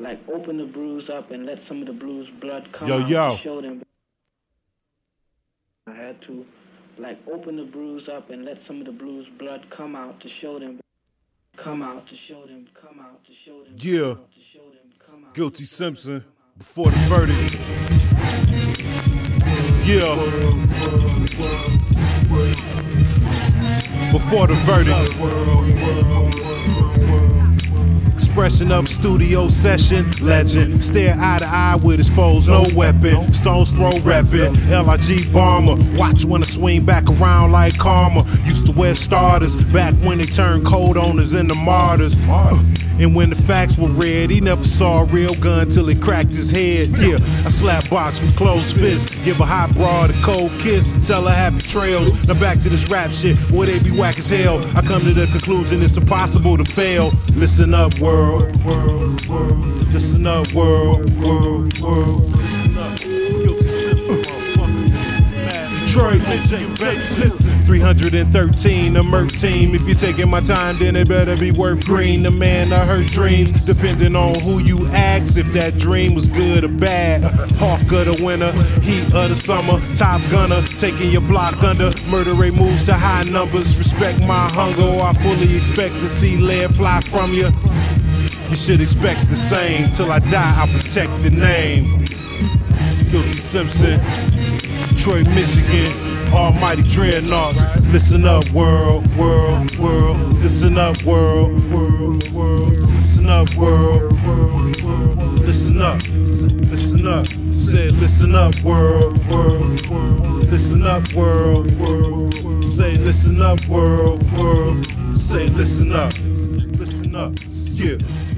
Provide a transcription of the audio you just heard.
like open the bruise up and let some of the bruise blood come out to show them. I had to like open the bruise up and let some of the bruise blood come out to show them. Come out to show them. Come out to show them. Yeah. Guilty Simpson before the verdict. Yeah. Before the verdict. Expression of studio session, legend. Stare eye to eye with his foes, no weapon. Stone's throw reppin', LIG bomber. Watch when I swing back around like karma. Used to wear starters, back when they turned cold owners into martyrs. And when the facts were read, he never saw a real gun till he cracked his head. Yeah, I slap box with closed fists, give a hot broad a cold kiss, tell her happy trails. Now back to this rap shit, where they be whack as hell. I come to the conclusion it's impossible to fail. Listen up, world, world, world. Listen up, world, world, world. Listen up. Detroit, listen. 313, a Merc team. If you're taking my time, then it better be worth green. The man I heard dreams, depending on who you ask. If that dream was good or bad. Hawk of the winter, heat of the summer. Top gunner, taking your block under. Murder rate moves to high numbers. Respect my hunger, or I fully expect to see lead fly from you. You should expect the same. Till I die, I'll protect the name. Guilty Simpson, Detroit, Michigan. Almighty dreadnoughts. Listen up, world, world, world. Listen up, world, world, world. Listen up, world, world, world. Listen up, listen up. Said, listen up, world, world, world. Listen up, world, world, world. Say, listen up, world, world. Say, listen up, yeah.